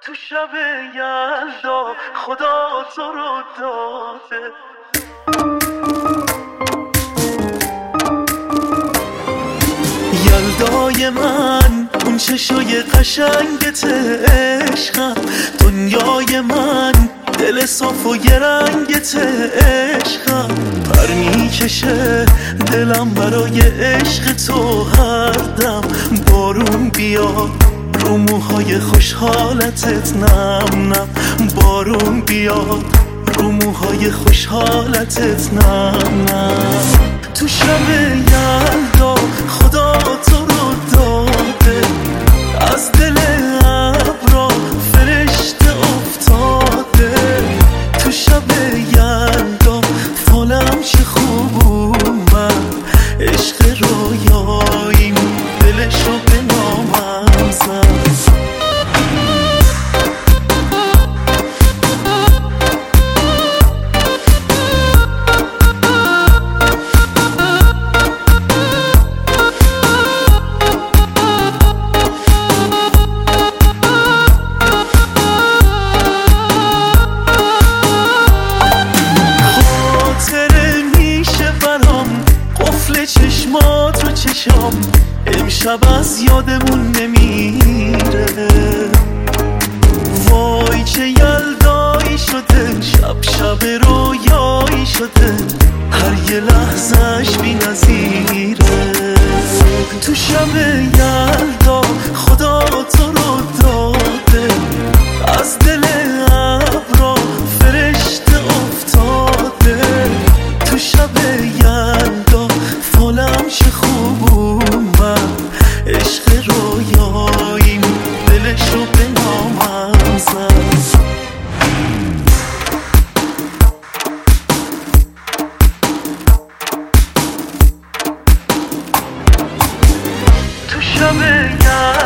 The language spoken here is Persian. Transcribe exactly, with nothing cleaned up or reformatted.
تو شب یلدا خدا تو رو داده. یلدای من اون چشای قشنگت عشقم، دنیای من دل صاف و یه رنگت عشقم. پر میکشه دلم برای عشق تو هر دم، بارون بیاد رو موهای خوشحالتت نم نم، بارون بیاد رو موهای خوشحالتت نم نم. تو شب یلدا خدا تو رو داده، از دل ابرا فرشته افتاده. تو شب یلدا فالم چه خوب اومد، عشق رویاییم دلشو به نامم زد. چشمات رو چشام امشب از یادمون نمیره، وای چه یلدایی شده، شب شب رویایی شده، هر یه لحظهش بی نظیره. تو شب یلدا خدا تو رو داده، از دل ابرا فرشته افتاده. تو شب یلدا فالم چه خوب اومد، عشق رویاییم دلشو به نامم زد. تو شب یلدا